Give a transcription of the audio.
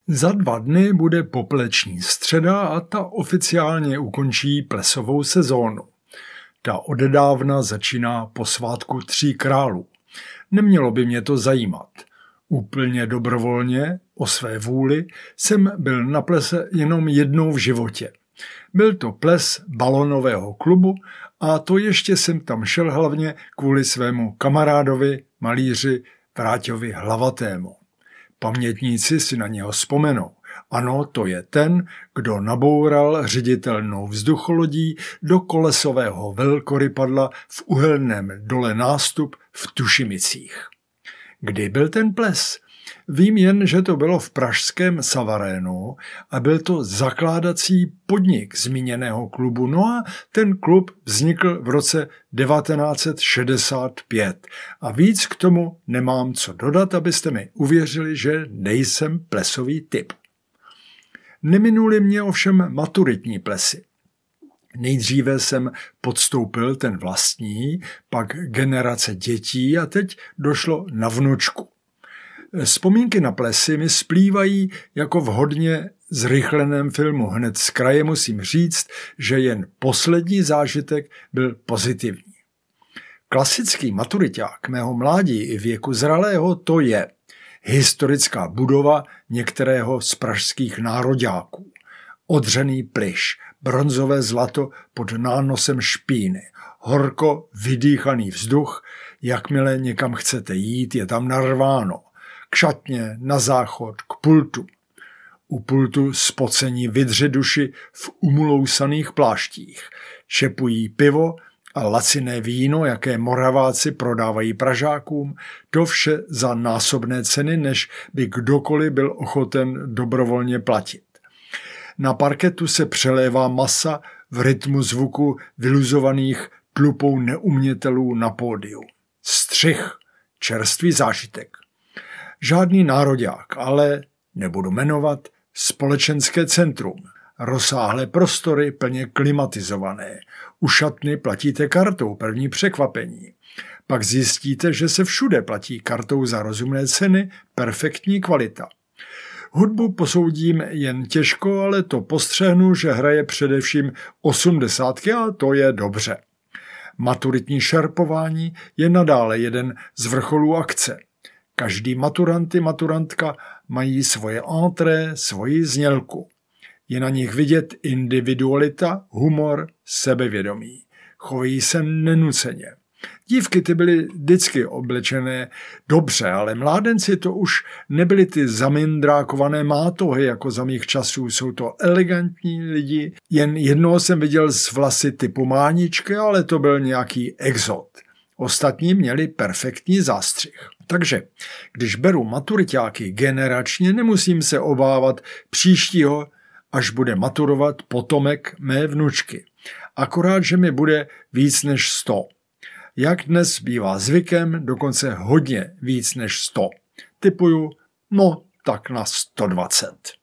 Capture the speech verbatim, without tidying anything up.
Za dva dny bude popeleční středa a ta oficiálně ukončí plesovou sezónu. Ta odedávna začíná po svátku tří králů. Nemělo by mě to zajímat. Úplně dobrovolně, o své vůli, jsem byl na plese jenom jednou v životě. Byl to ples balonového klubu a to ještě jsem tam šel hlavně kvůli svému kamarádovi, malíři Vráťovi Hlavatému. Pamětníci si na něho vzpomenou. Ano, to je ten, kdo naboural ředitelnou vzducholodí do kolesového velkorypadla v uhelném dole Nástup v Tušimicích. Kdy byl ten ples? Vím jen, že to bylo v pražském Savarénu a byl to zakládací podnik zmíněného klubu. No a ten klub vznikl v roce devatenáct set šedesát pět. A víc k tomu nemám co dodat, abyste mi uvěřili, že nejsem plesový typ. Neminuli mě ovšem maturitní plesy. Nejdříve jsem podstoupil ten vlastní, pak generace dětí a teď došlo na vnučku. Vzpomínky na plesy mi splývají jako v hodně zrychleném filmu. Hned z kraje musím říct, že jen poslední zážitek byl pozitivní. Klasický maturiťák mého mládí i věku zralého to je historická budova některého z pražských nároďáků. Odřený plyš, bronzové zlato pod nánosem špíny, horko vydýchaný vzduch, jakmile někam chcete jít, je tam narváno. K šatně, na záchod, k pultu. U pultu spocení vydředuši v umulousaných pláštích. Čepují pivo a laciné víno, jaké Moraváci prodávají Pražákům, to vše za násobné ceny, než by kdokoliv byl ochoten dobrovolně platit. Na parketu se přelévá masa v rytmu zvuku vyluzovaných tlupou neumětelů na pódiu. Střih, čerstvý zážitek. Žádný nároďák, ale, nebudu jmenovat, společenské centrum. Rozsáhlé prostory plně klimatizované. U šatny platíte kartou, první překvapení. Pak zjistíte, že se všude platí kartou za rozumné ceny, perfektní kvalita. Hudbu posoudím jen těžko, ale to postřehnu, že hraje především osmdesátky a to je dobře. Maturitní šerpování je nadále jeden z vrcholů akce. Každý maturant i maturantka mají svoje entrée, svoji znělku. Je na nich vidět individualita, humor, sebevědomí. Chovají se nenuceně. Dívky ty byly vždycky oblečené dobře, ale mládenci to už nebyly ty zamindrákované mátohy, jako za mých časů. Jsou to elegantní lidi. Jen jednoho jsem viděl s vlasy typu máničky, ale to byl nějaký exot. Ostatní měli perfektní zástřih. Takže, když beru maturiťáky generačně, nemusím se obávat příštího, až bude maturovat potomek mé vnučky. Akorát, že mi bude víc než sto. Jak dnes bývá zvykem, dokonce hodně víc než sto. Tipuju, no tak na sto dvacet.